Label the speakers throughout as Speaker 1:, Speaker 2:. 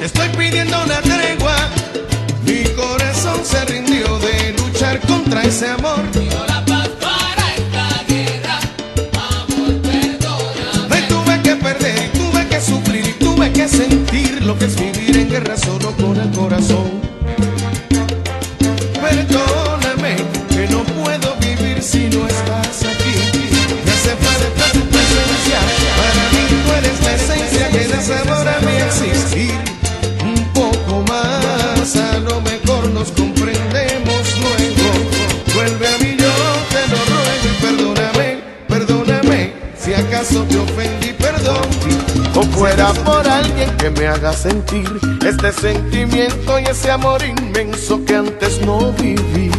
Speaker 1: estoy pidiendo una tregua. Mi corazón se rindió de luchar contra ese amor.
Speaker 2: Pido la paz para esta guerra, amor, perdóname.
Speaker 1: Me tuve que perder y tuve que sufrir y tuve que sentir lo que es vivir en guerra solo con el corazón. Perdóname, que no puedo vivir si no estás aquí. Me hace falta tu presencia, para mí tú eres la esencia que da sabor a mi existir. Un poco más, a lo mejor nos comprendemos luego. Vuelve a mí, yo te lo ruego y perdóname, perdóname, si acaso te ofendí, perdón. O fuera por alguien que me haga sentir este sentimiento y ese amor inmenso que antes no viví.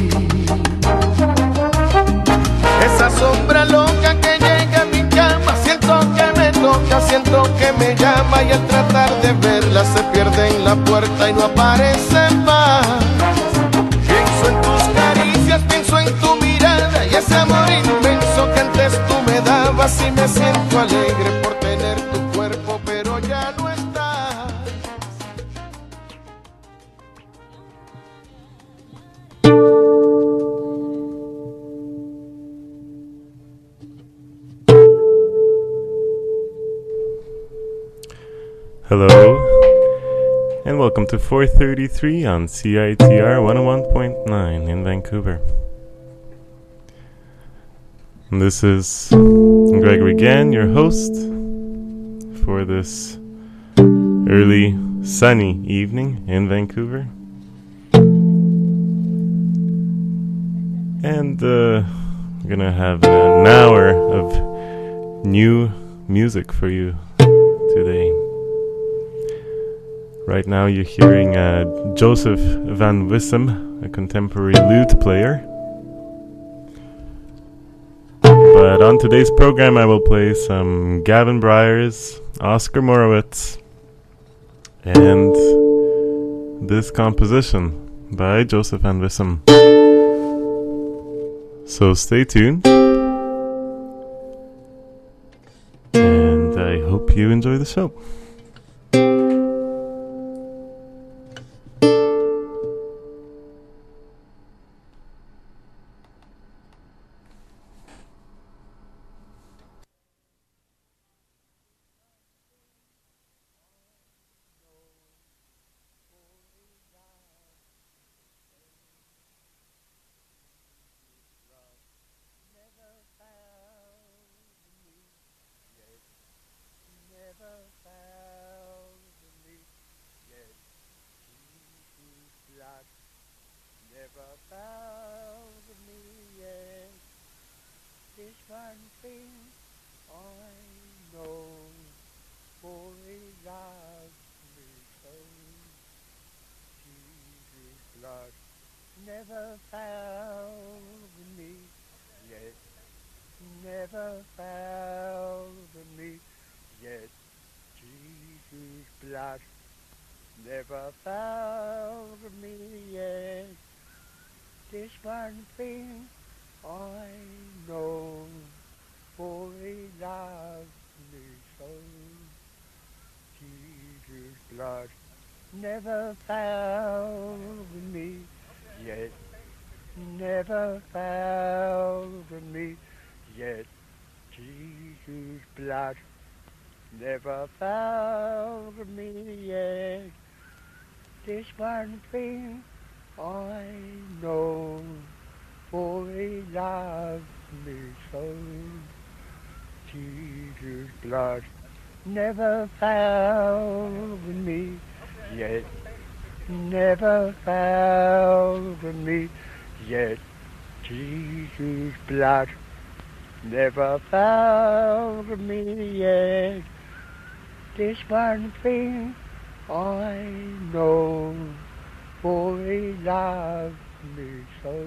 Speaker 1: Esa sombra loca que llega a mi cama, siento que me toca, siento que me llama y al tratar de verla se pierde en la puerta y no aparece más. Pienso en tus caricias, pienso en tu mirada y ese amor inmenso que antes tú me dabas y me siento alegre por tener tu cuerpo, pero ya no estás.
Speaker 3: Hello, and welcome to 433 on CITR 101.9 in Vancouver. And this is Gregory Gann, your host for this early sunny evening in Vancouver. And we're gonna have an hour of new music for you today. Right now you're hearing Joseph Van Wissem, a contemporary lute player. But on today's program I will play some Gavin Bryars, Oscar Morowitz, and this composition by Joseph Van Wissem. So stay tuned, and I hope you enjoy the show.
Speaker 4: Never found me yet, never found me yet. Jesus' blood never found me yet. This one thing I know, for he loves me so. Jesus' blood never found me yet, never found me yet. Jesus' blood never found me yet. This one thing I know, for he loves me so. Jesus' blood never found me yet, never found me yet. Jesus' blood never found me yet. This one thing I know, for he loves me so.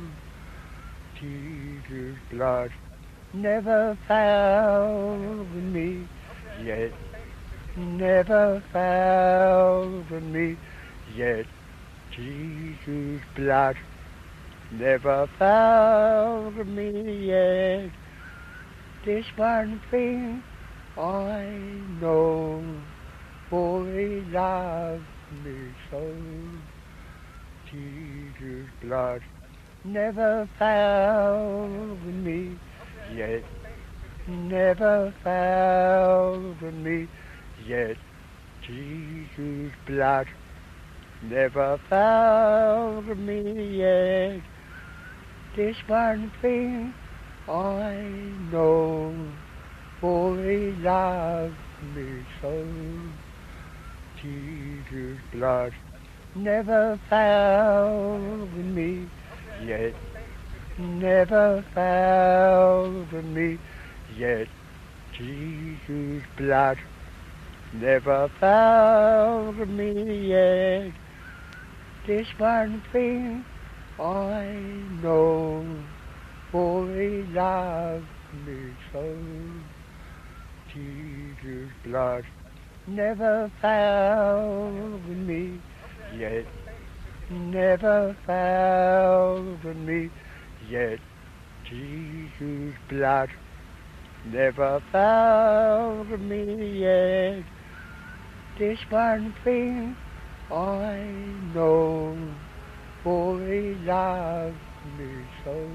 Speaker 4: Jesus' blood never found me yet, never found me yet. Jesus' blood never found me yet. This one thing I know, for he loves me so. Jesus' blood never found me yet, never found me yet. Jesus' blood never found me yet. This one thing I know, for He loved me so. Jesus' blood never found me yet, never found me yet. Jesus' blood never found me yet. This one thing I know, for He loved me so. Jesus' blood never found me yet, never found me yet. Jesus' blood never found me yet. This one thing I know, for He loved me so.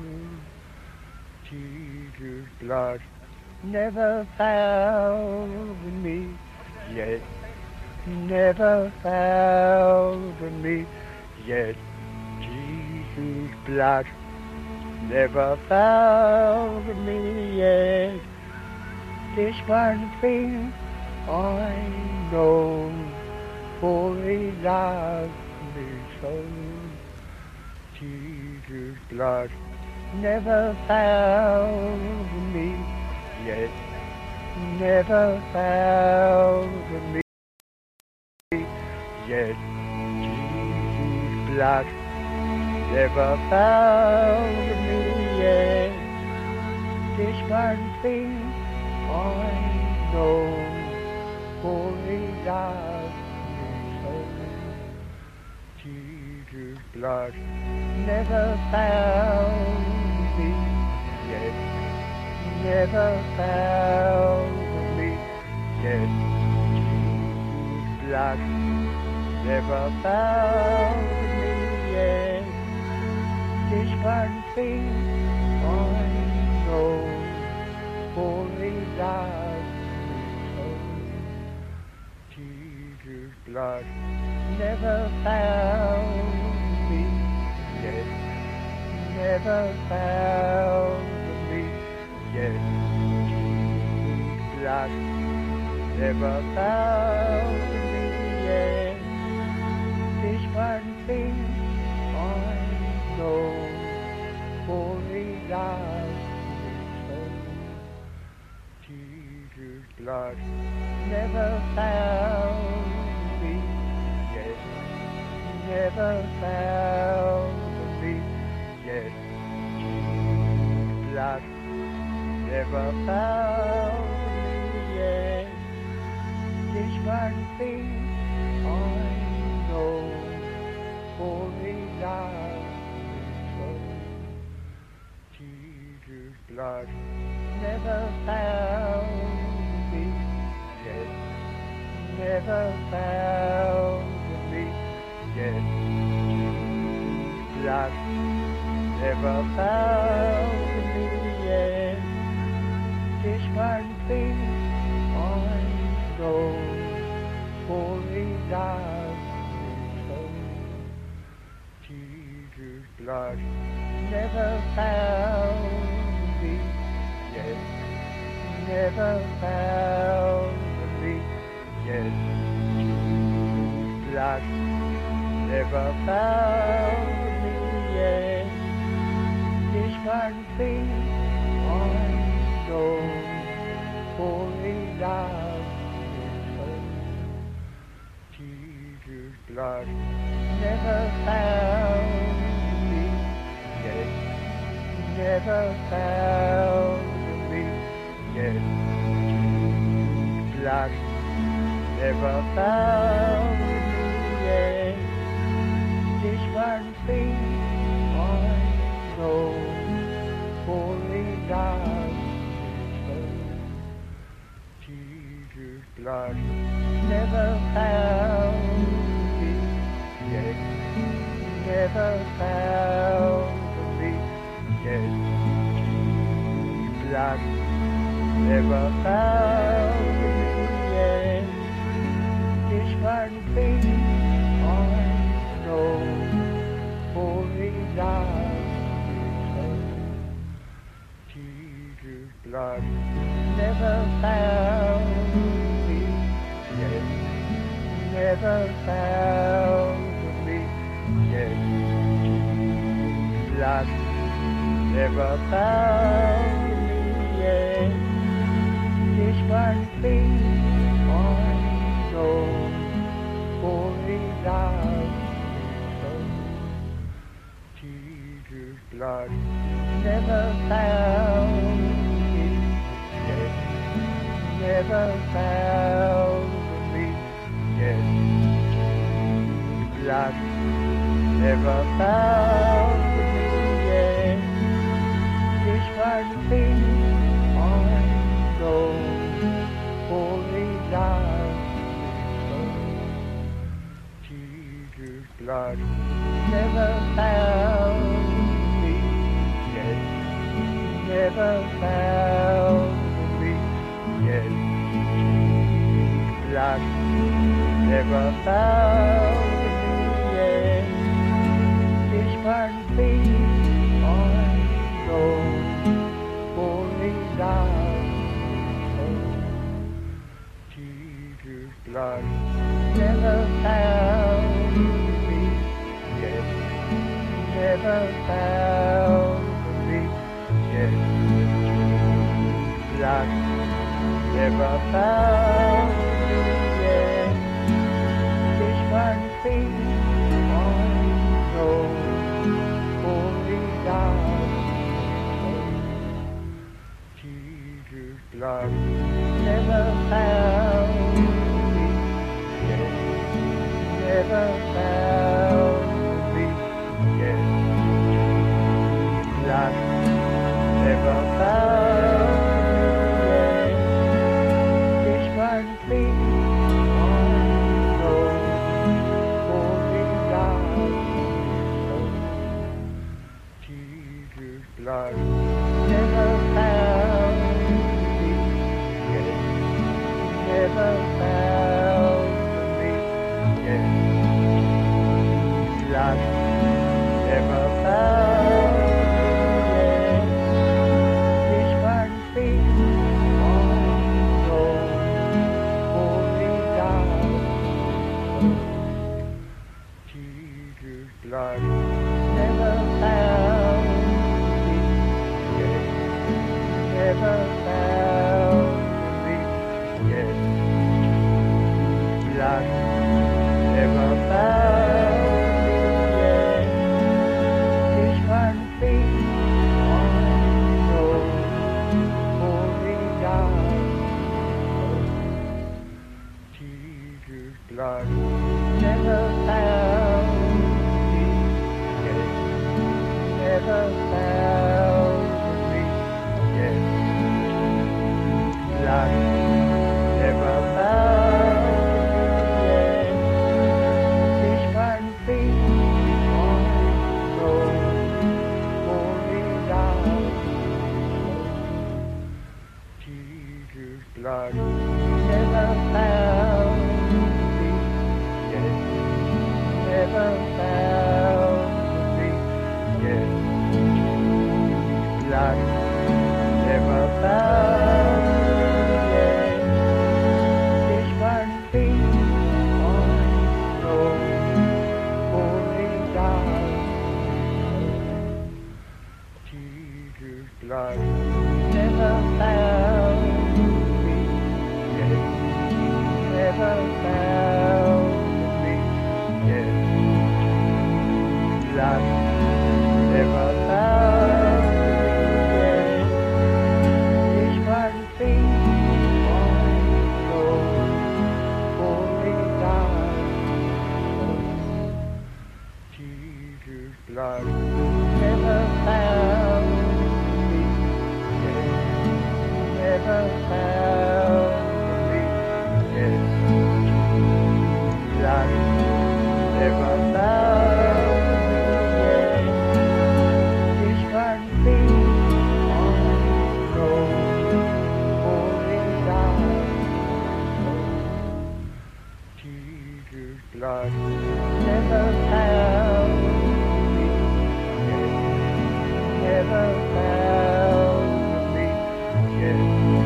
Speaker 4: Jesus' blood never found me yet, never found me yet. Jesus' blood never found me yet. This one thing I know, for He loved me so. Jesus' blood never found me yet, never found me yet. Jesus' blood never found me yet. This one thing I know, for He loved me so. Jesus' blood never found me yet, never found me yet. Jesus' blood never found me yet. This one thing I know, for He loved me so. Jesus' blood never found me yet, never found me yet. Jesus' blood never found me yet. This one thing I know, for He loved me so. Jesus' blood never found me yet, never found me yet. Jesus' blood never found me yet. This one thing I know, for He loved me so. Jesus' blood never found me yet, never found me yet. Jesus' blood never found me yet. This one thing I know, for He loved me so. Jesus' blood never found me yet, never found me yet. Jesus' blood never found me yet. This one thing I know, for He loved me so. Jesus' blood never found me yet, never found me yet. Jesus' blood never found me yet. This one thing I know, for He loved me so. Jesus' blood never found me never found me. Yes, blood never found me. Yes, this one thing I know, only love Jesus' blood never found me. Yes, never found me. Yes, blood never found me. Yes, this one thing I know, only love Jesus' blood never found me. Yes, never found me. Yes, blood never found me. Yes, this one thing I know, only love Jesus' blood never found me. Yes, never found me. Yes, blood never found me. Yes, this one thing I know, only love Jesus' blood never found me. Yes, never found me. Yes, blood never found me. Yes, this one thing I know, only love Jesus' blood never found me. Yes, never found me. Yes, blood never found me. Yes, this one thing I know, only love Jesus' blood never found me. Yes, never found me. Yes, blood never found me. Yes, this one thing I know, only love Jesus' blood never found me. Yes, never found me. Yes, blood never found me. Yes, this one thing I know, only love Jesus' blood never found me. Yes, never found me. Yes, blood never found me. Yes, this one thing I know, only love Jesus' blood never found me. Yes, never found me. Yes, blood never found me. Yes, this one thing I know, only love Jesus' blood never found me. Yes, never found me. Yes, blood never found me. Yes, this one thing I know, only love Jesus' blood never found me. Yes, never found me. Yes, blood never found me. Jesus' blood never found me yet. Never found me yet.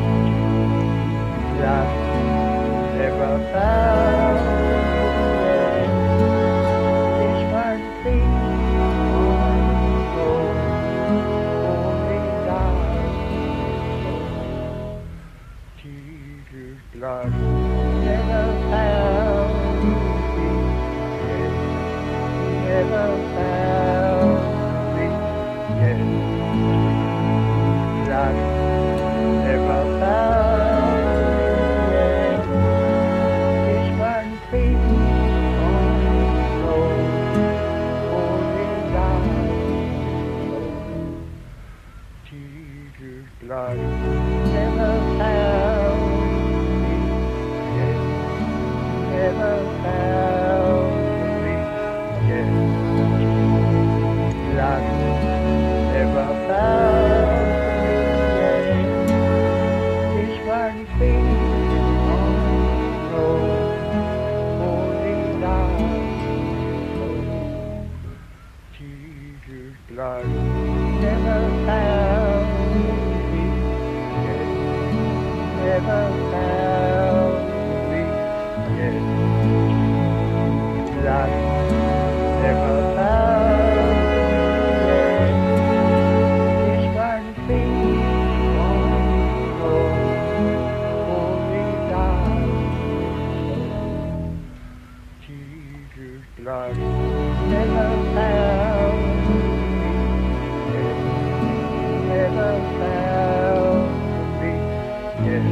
Speaker 4: Blood never found me yet. This one thing I know, only God knows. Jesus' blood never found me yet. Never found me yet. Blood never found me yet. This one thing I know, only God knows. Jesus' blood never found me yet. Never found me yet. Blood never found me yet. This one thing I know, only God knows. Jesus' blood never found me yet. Never found me yet. Blood never found me yet. This one thing I know, only God knows. Jesus' blood never found me yet. Never found me yet.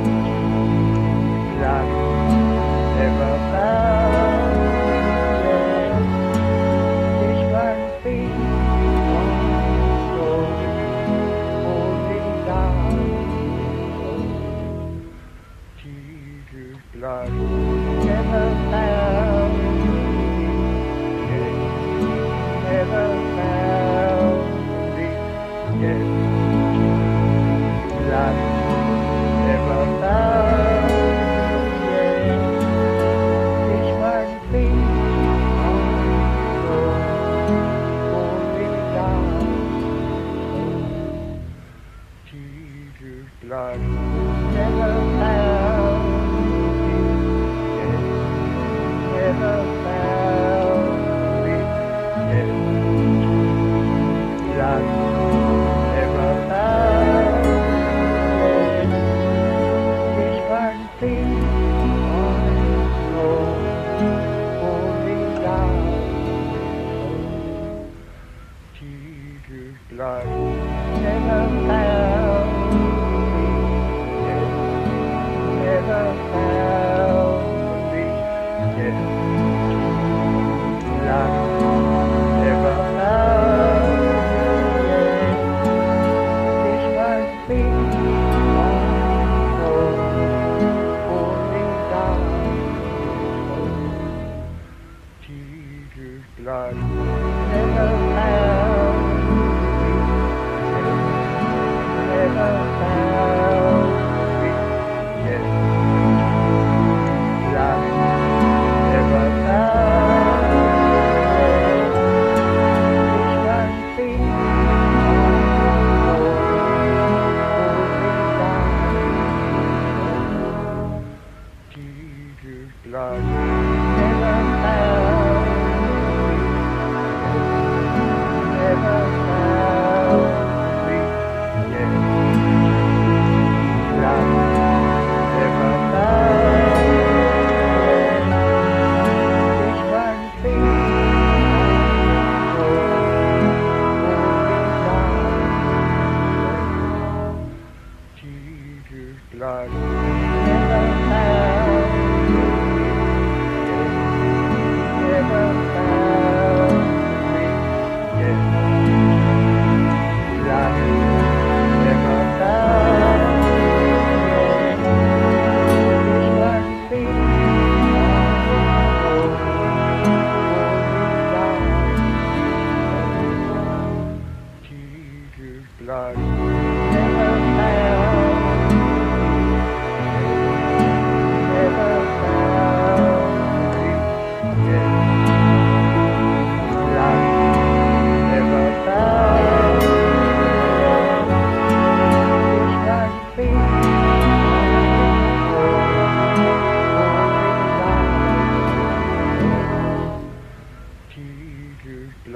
Speaker 4: Blood never found me yet. This one thing I know, only God knows. Jesus' blood never found me yet. Never found me yet. Blood never found me yet. This one thing I know, only God knows. Jesus' blood never found me yet. Never found me yet. Blood never found me yet. This one thing I know, only God knows. Jesus' blood never found me yet. Never found me yet. Blood never found me yet. This one thing I know, only God knows. Jesus' blood never found me yet. Never found me yet. Blood never found me yet. This one thing I know, only God knows. Jesus' blood never found me yet. Never found me yet. Blood never found me yet. This one thing I know, only God knows. Jesus' blood never found me yet.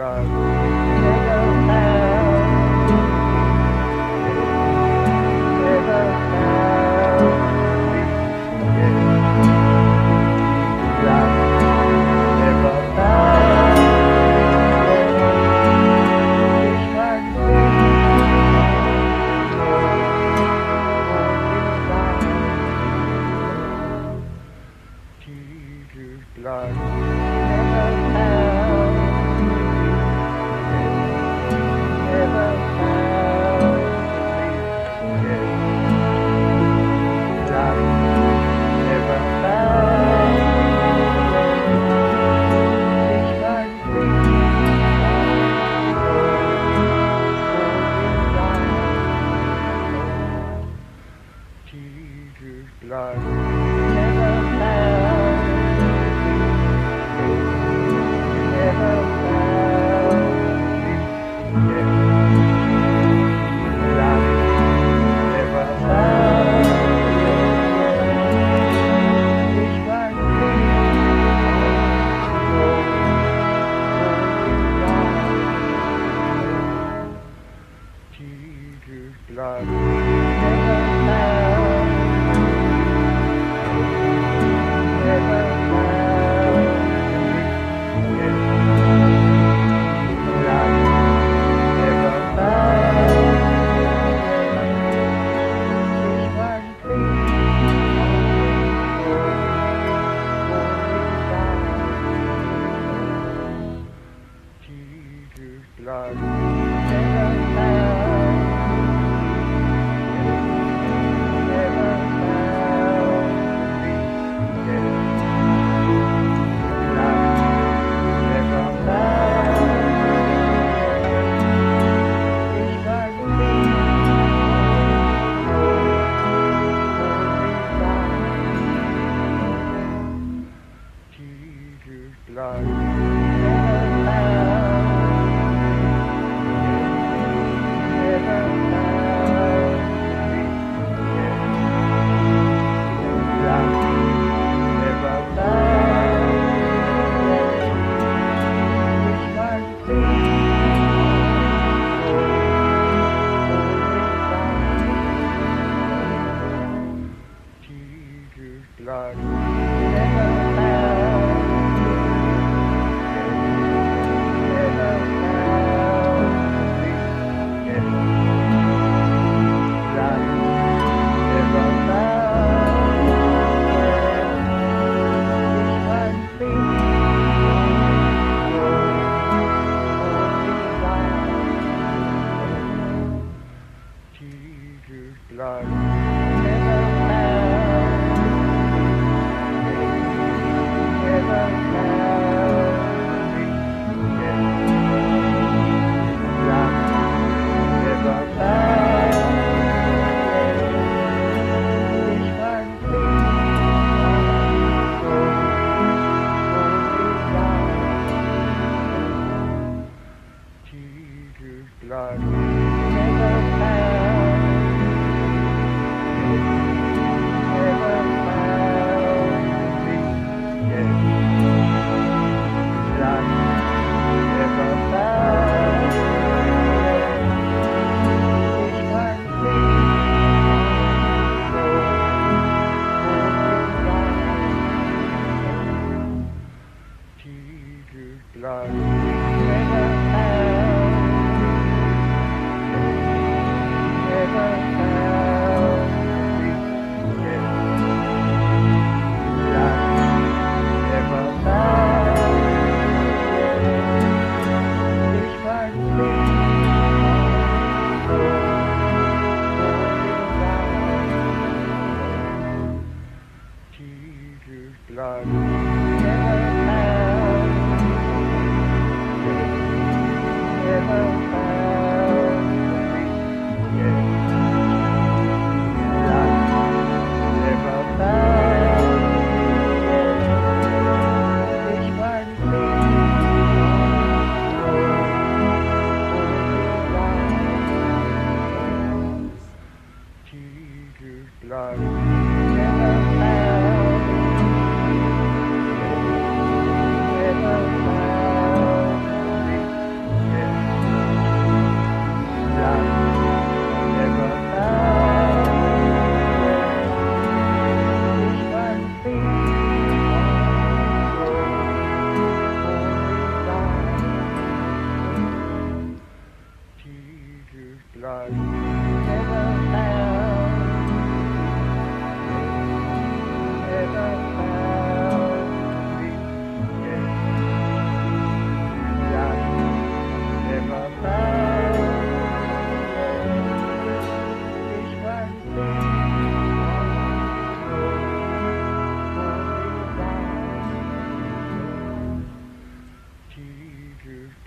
Speaker 4: blood never found me, never found me yet. Blood never found me yet. This one thing I know, Jesus' blood never found me, never found me yet. Blood never found me yet. This one thing I know, Jesus' blood never found me, never found me yet. Blood never found me yet. This one thing I know, Jesus' blood never found me, never found me yet. Blood never found me yet. This one thing I know, Jesus' blood never found me, never found me yet. Blood never found me yet. This one thing I know, Jesus' blood never found me, never found me yet. Blood never found me yet. This one thing I know, Jesus' blood never found me, never found me yet. Blood never found me yet. This one thing I know, Jesus' blood never found me, never found me yet. Blood never found me yet. This one thing I know, Jesus' blood never found me, never found me yet. Blood never found me yet. This one thing I know, Jesus' blood never found me, never found me yet. Blood never found me yet. This one thing I know, Jesus' blood never found me,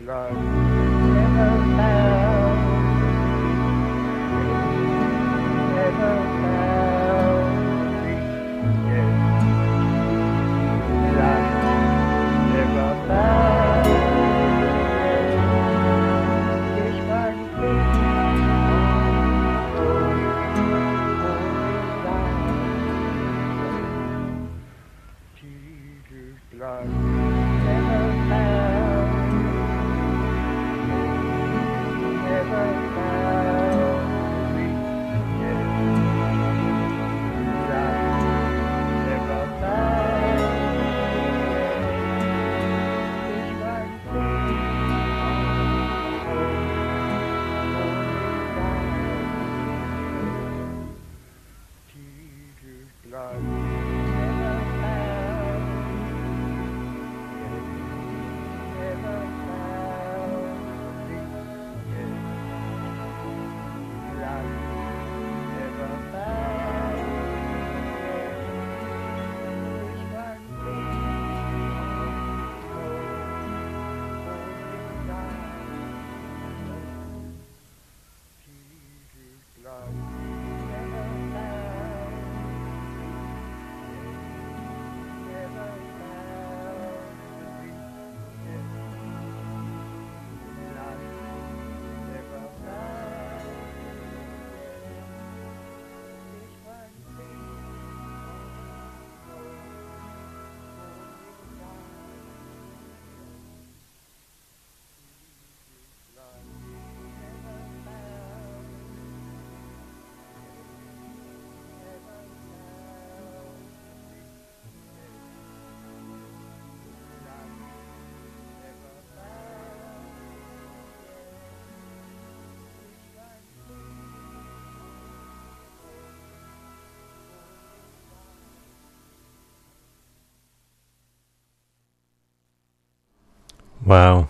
Speaker 3: Wow.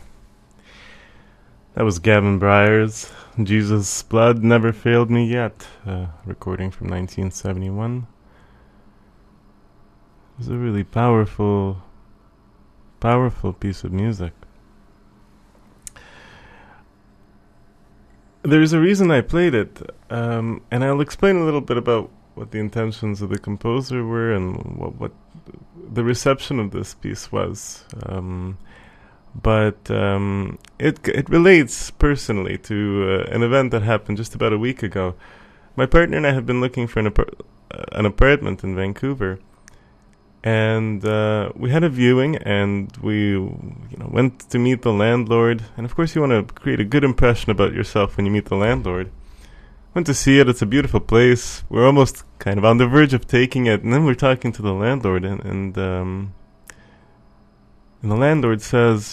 Speaker 3: That was Gavin Bryars. Jesus' Blood Never Failed Me Yet. Recording from 1971. It was a really powerful piece of music. There's a reason I played it, and I'll explain a little bit about what the intentions of the composer were and what the reception of this piece was. But it relates personally to an event that happened just about a week ago. My partner and I have been looking for an apartment in Vancouver, and we had a viewing, and we went to meet the landlord. And of course, you want to create a good impression about yourself when you meet the landlord. Went to see it. It's a beautiful place. We're almost kind of on the verge of taking it, and then we're talking to the landlord, and the landlord says,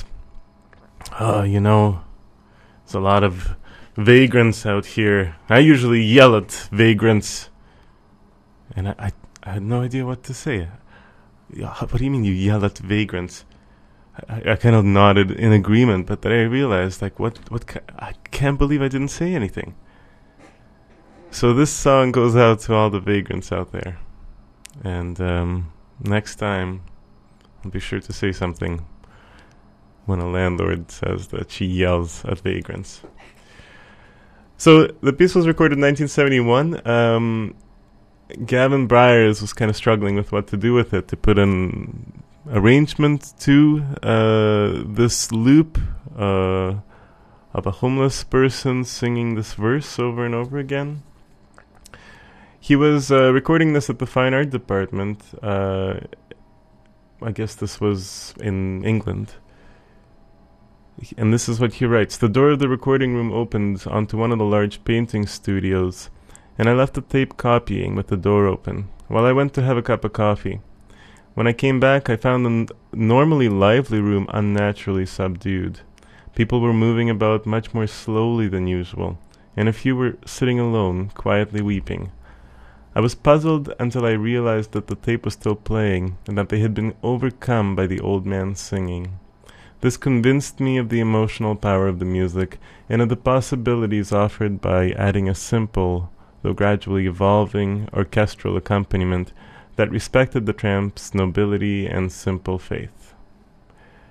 Speaker 3: there's a lot of vagrants out here. I usually yell at vagrants. And I had no idea what to say. What do you mean you yell at vagrants? I kind of nodded in agreement, but then I realized, I can't believe I didn't say anything. So this song goes out to all the vagrants out there. And next time, I'll be sure to say something when a landlord says that she yells at vagrants. So the piece was recorded in 1971. Gavin Bryars was kind of struggling with what to do with it, to put an arrangement to this loop of a homeless person singing this verse over and over again. He was recording this at the Fine Art Department. I guess this was in England. And this is what he writes. The door of the recording room opened onto one of the large painting studios, and I left the tape copying with the door open, while I went to have a cup of coffee. When I came back, I found the normally lively room unnaturally subdued. People were moving about much more slowly than usual, and a few were sitting alone, quietly weeping. I was puzzled until I realized that the tape was still playing, and that they had been overcome by the old man singing. This convinced me of the emotional power of the music, and of the possibilities offered by adding a simple, though gradually evolving, orchestral accompaniment that respected the tramp's nobility and simple faith.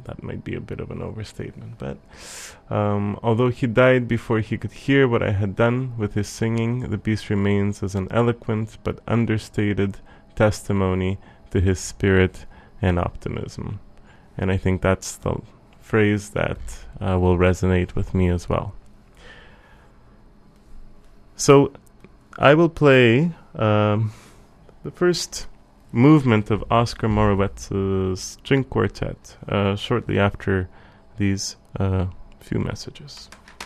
Speaker 3: that might be a bit of an overstatement. But although he died before he could hear what I had done with his singing, the beast remains as an eloquent but understated testimony to his spirit and optimism. And I think that's the phrase that will resonate with me as well. So I will play the first movement of Oscar Morowitz's string quartet shortly after these few messages.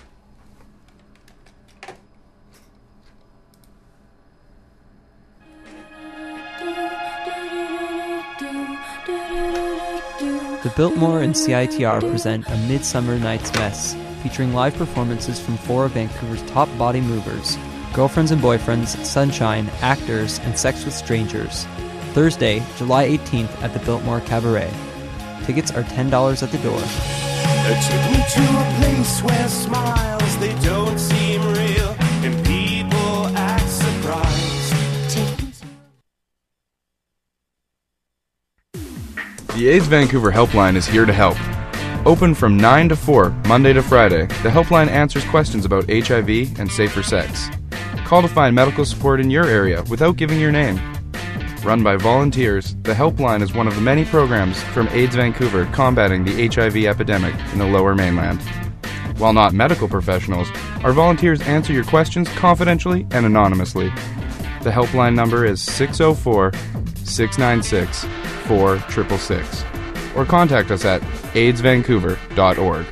Speaker 5: The Biltmore and CITR present A Midsummer Night's Mess, featuring live performances from four of Vancouver's top body movers, Girlfriends and Boyfriends, Sunshine, Actors, and Sex with Strangers. Thursday, July 18th at the Biltmore Cabaret. Tickets are $10 at the door.
Speaker 1: Took me to a place where smiles, they don't seem real, and people act surprised.
Speaker 6: The AIDS Vancouver Helpline is here to help. Open from 9 to 4, Monday to Friday, the helpline answers questions about HIV and safer sex. Call to find medical support in your area without giving your name. Run by volunteers, the helpline is one of the many programs from AIDS Vancouver combating the HIV epidemic in the Lower Mainland. While not medical professionals, our volunteers answer your questions confidentially and anonymously. The helpline number is 604-696-4666, or contact us at aidsvancouver.org.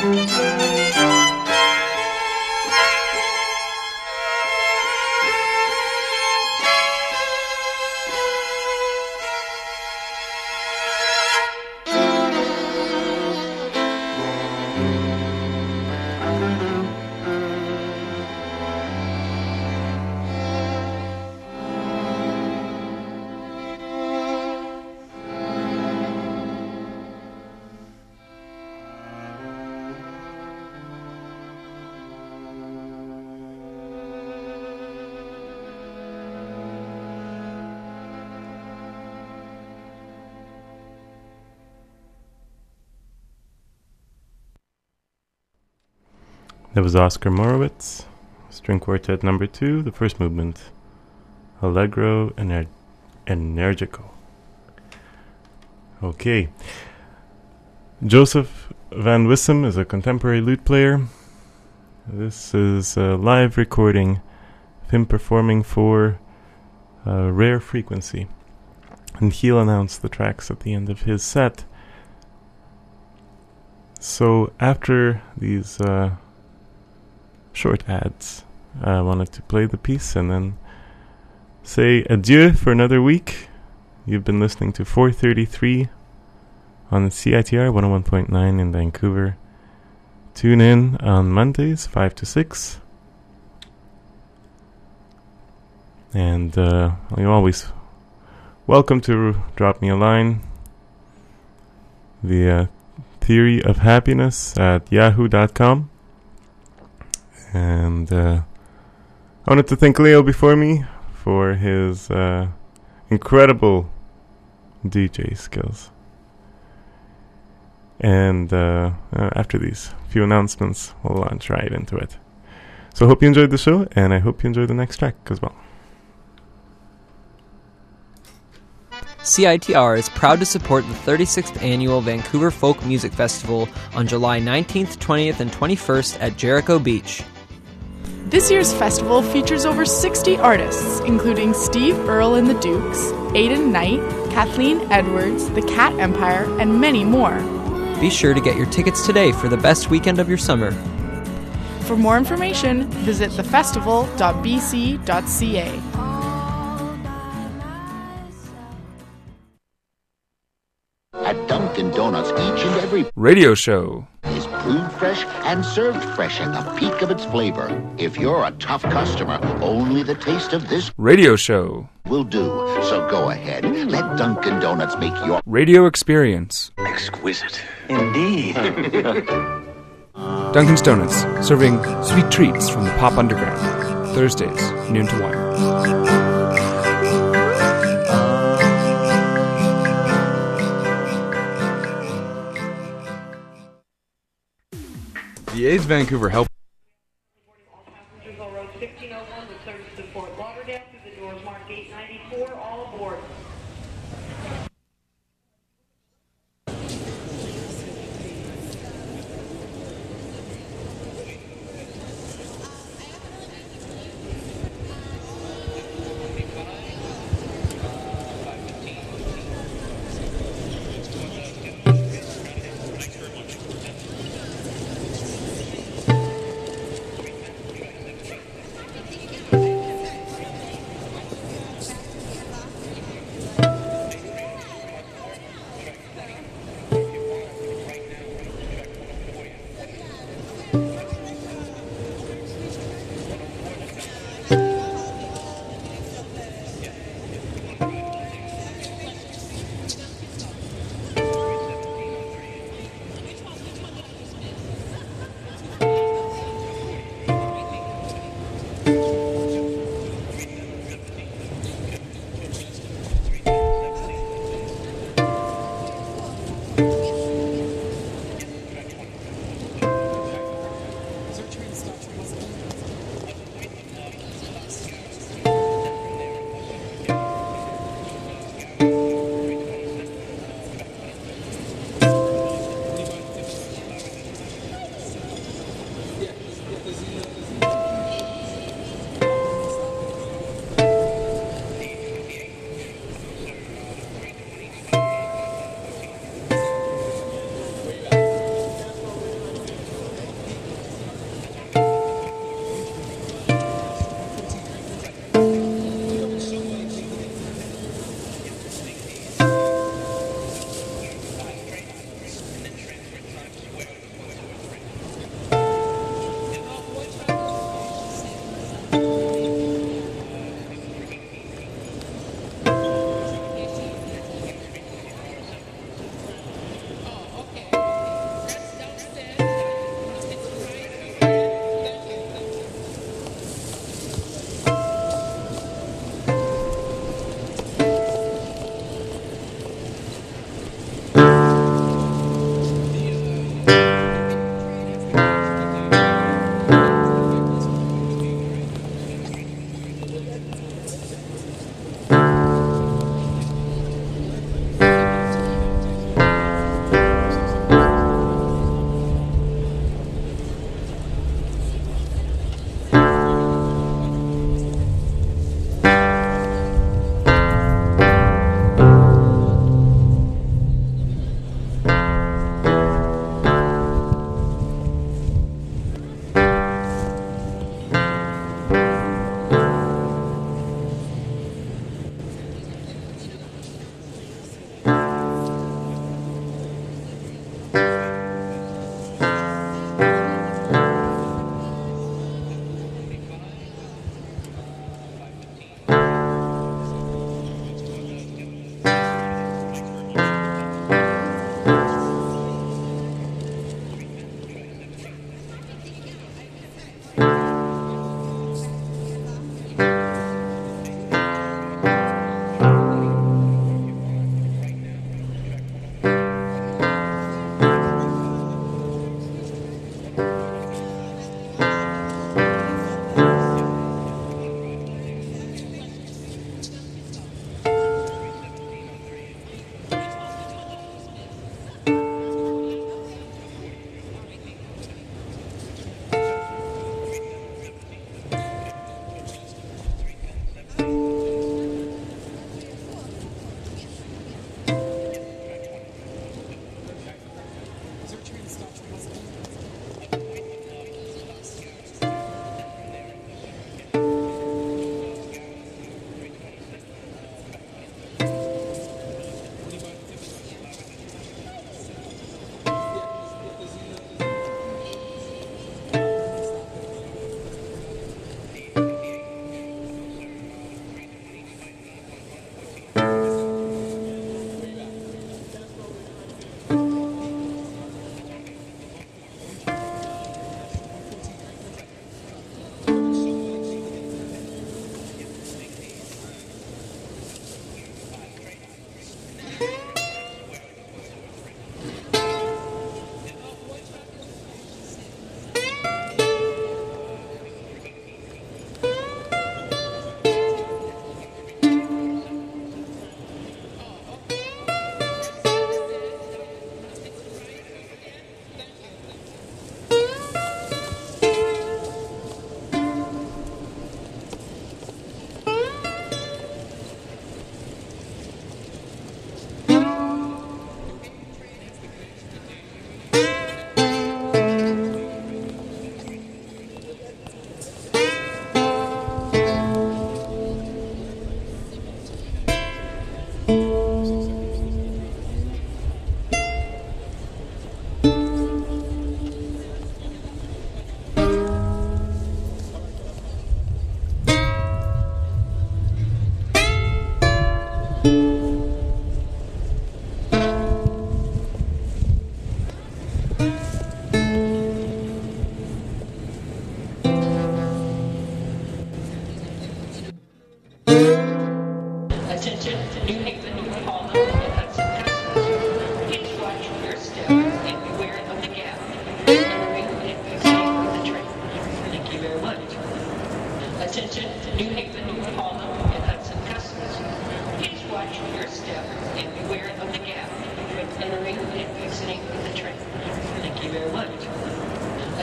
Speaker 3: That was Oscar Morowitz, String Quartet Number 2, the first movement, Allegro Energico. Okay. Joseph Van Wissem is a contemporary lute player. This is a live recording of him performing for Rare Frequency. And he'll announce the tracks at the end of his set. So after these short ads, I wanted to play the piece and then say adieu for another week. You've been listening to 433 on CITR 101.9 in Vancouver. Tune in on Mondays 5 to 6. And you're always welcome to drop me a line via theoryofhappiness@yahoo.com. And I wanted to thank Leo before me for his incredible DJ skills. And after these few announcements, we'll launch right into it. So I hope you enjoyed the show, and I hope you enjoy the next track as well.
Speaker 5: CITR is proud to support the 36th Annual Vancouver Folk Music Festival on July 19th, 20th, and 21st at Jericho Beach.
Speaker 7: This year's festival features over 60 artists, including Steve Earle and the Dukes, Aidan Knight, Kathleen Edwards, the Cat Empire, and many more.
Speaker 5: Be sure to get your tickets today for the best weekend of your summer.
Speaker 7: For more information, visit thefestival.bc.ca.
Speaker 8: At Dunkin' Donuts, each and every
Speaker 6: Radio show.
Speaker 8: is brewed fresh and served fresh at the peak of its flavor. If you're a tough customer, only the taste of this
Speaker 6: Radio show.
Speaker 8: will do. So go ahead, let Dunkin' Donuts make your
Speaker 6: Radio experience.
Speaker 8: exquisite.
Speaker 9: Indeed.
Speaker 6: Dunkin's Donuts, serving sweet treats from the pop underground. Thursdays, noon to 1. The AIDS Vancouver Help.
Speaker 10: All passengers on road 1601 with service to Fort Lauderdale through the doors marked gate 94. All aboard.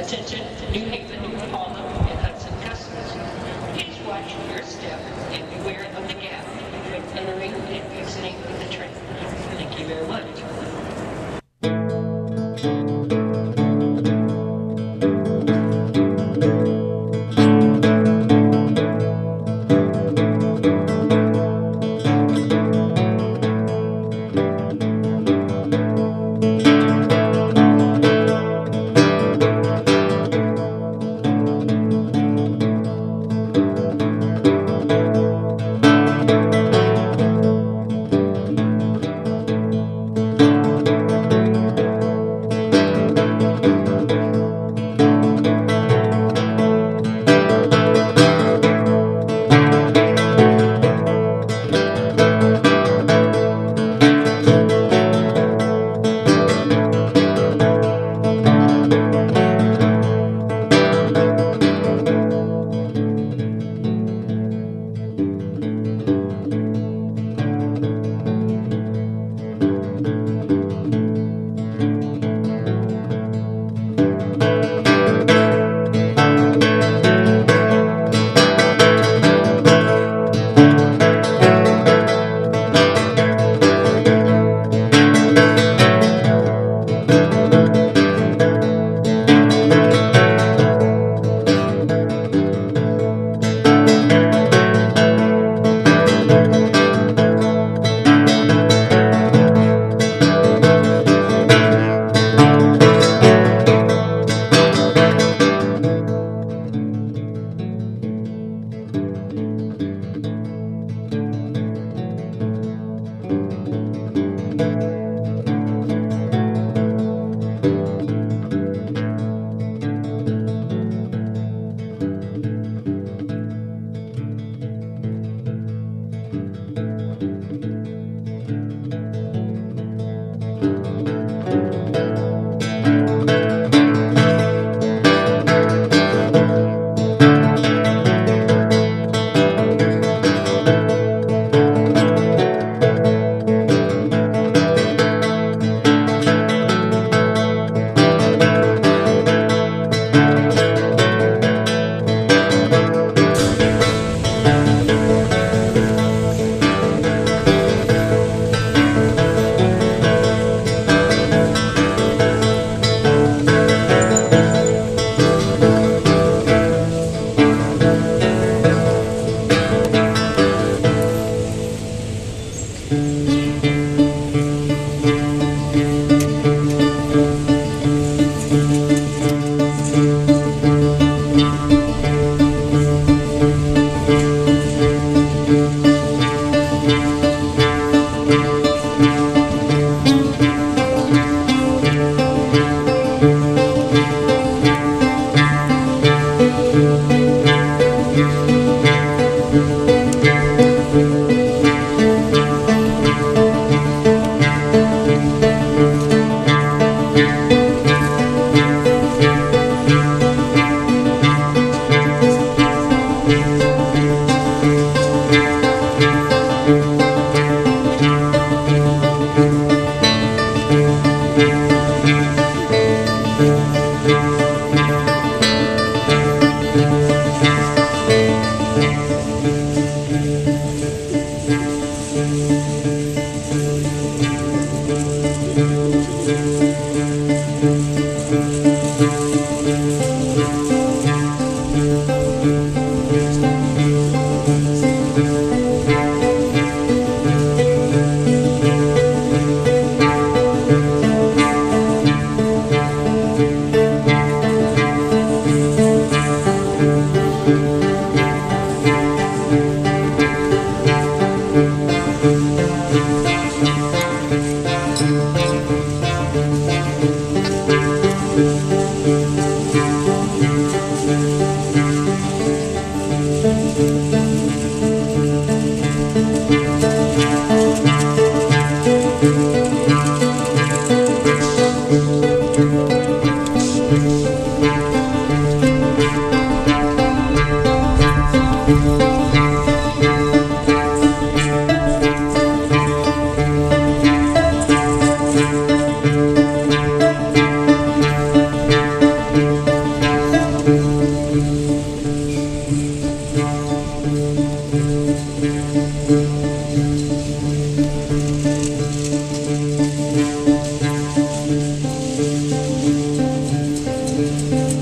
Speaker 10: Attention, New Haven, Harlem, and Hudson customers. Please watch your step and beware of the gap when entering and exiting the train. Thank you very much.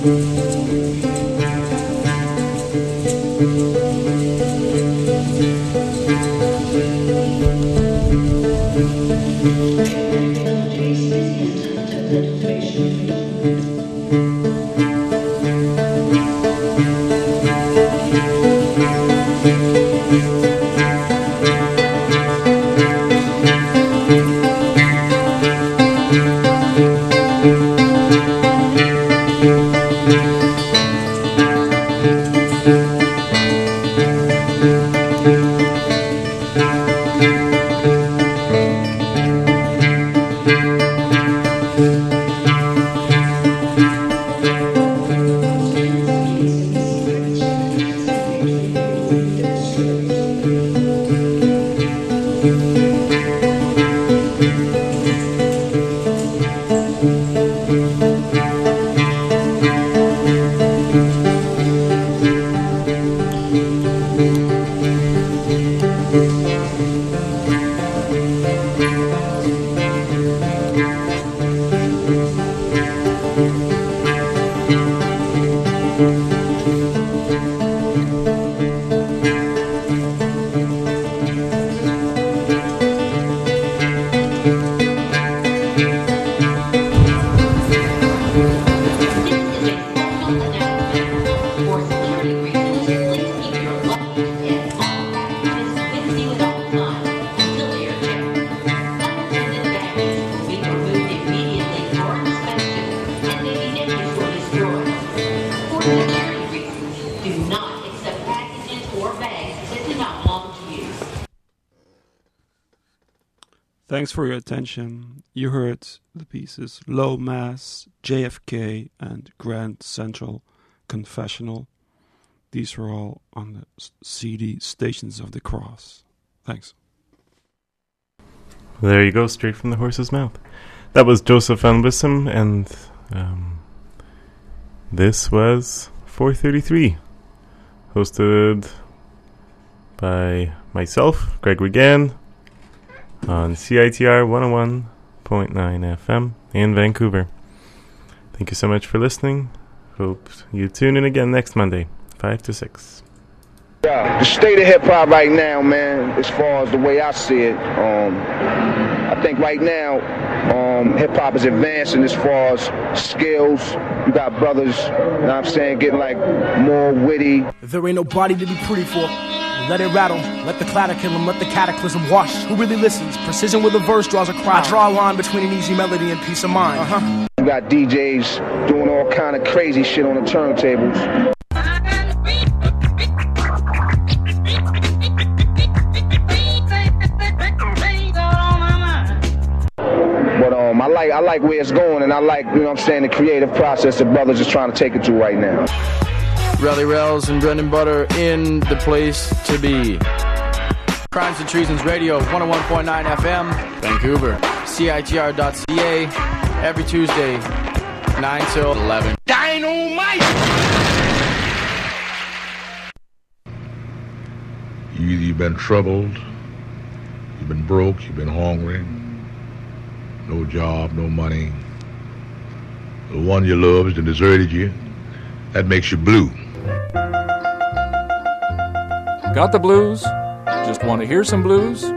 Speaker 9: Thanks for your attention. You heard the pieces Low Mass, JFK, and Grand Central Confessional. These were all on the CD Stations of the Cross. Thanks.
Speaker 3: There you go, straight from the horse's mouth. That was Joseph Van Wissem, and this was 433, hosted by myself, Greg Wigan, on CITR 101.9 FM in Vancouver. Thank you so much for listening. Hope you tune in again next Monday, 5 to 6.
Speaker 11: Yeah, the state of hip-hop right now, man, as far as the way I see it, I think right now hip-hop is advancing as far as skills. You got brothers, you know what I'm saying, getting like more witty.
Speaker 12: There ain't nobody to be pretty for. Let it rattle, let the clatter kill him, let the cataclysm wash. Who really listens? Precision with a verse draws a crowd. I draw a line between an easy melody and peace of mind.
Speaker 11: You got DJs doing all kind of crazy shit on the turntables. But I like where it's going, and I like, you know what I'm saying, the creative process that brothers is trying to take it to right now.
Speaker 13: Rally Rails and Bread and Butter in the place to be. Crimes and Treasons Radio, 101.9 FM, Vancouver. CITR.ca, every Tuesday, 9 till 11. Dynamite!
Speaker 14: You've been troubled, you've been broke, you've been hungry, no job, no money. The one you loved has deserted you. That makes you blue.
Speaker 15: Got the blues? Just want to hear some blues?